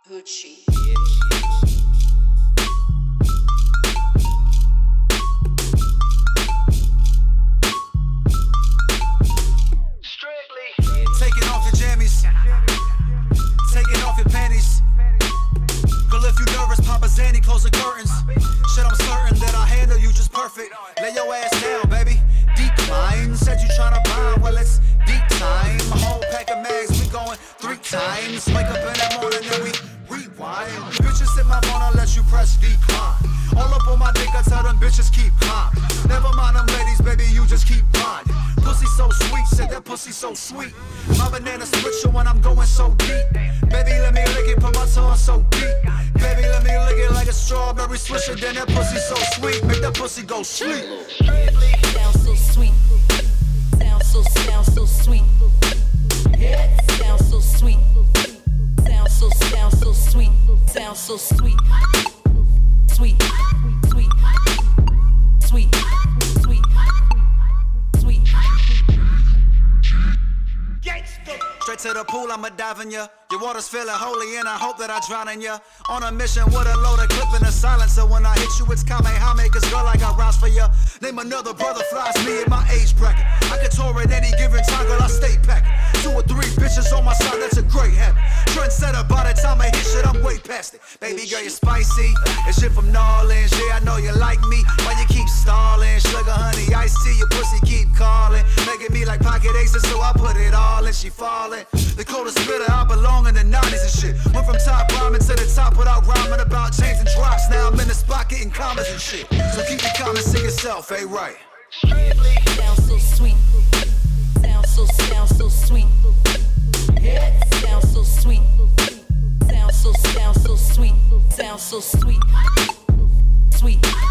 Gucci. Taking off your jammies, taking off your panties. Girl, if you nervous, Papa Zanny, close the curtains. Shit, I'm certain that I handle you just perfect. Lay your ass down, baby. Decline. Said you tryna buy, well, it's deep time. A whole pack of mags, we going 3 times. Wake up in the morning, then we rewind. Bitches hit my phone, I'll let you press decline. All up on my dick, I tell them bitches keep climbing. Never mind them ladies, baby, you just keep grinding. Pussy so sweet, said that pussy so sweet. My banana split you when I'm going so deep. Baby, let me lick it, put my tongue so deep. Baby, let me lick it like a strawberry swisher. Then that pussy so sweet, make that pussy go sleep. Sound so sweet. Sound so sweet. Sound so sweet. Sound so sweet. Sound so sweet. Sweet. Sweet. Sweet. Sweet. Sweet. Straight to the pool, I'ma dive in ya. Your water's feeling holy and I hope that I drown in ya. On a mission with a loaded clip and a silencer. When I hit you, it's Kamehameha, cause girl, I got rhymes for ya. Name another brother flies me in my age bracket. I can tour at any given time, girl, I stay packed. 2 or 3 bitches on my side, that's a great habit. Trendsetter, by the time I hit shit, I'm way past it. Baby girl, you're spicy, and shit from New Orleans. Yeah, I know you like me, why you keep stalling? Sugar, honey, iced tea, your pussy keep calling. Making me like pocket aces, so I put it all in, she falling. The coldest spitter, I belong in the 90s and shit. Went from top rhyming to the top without rhyming about chains and drops. Now I'm in the spot getting commas and shit. So keep your comments to yourself, ain't right? Sound so sweet. Sound so sweet. Sound so sweet. Sound so sweet. Sound so sweet. Sweet.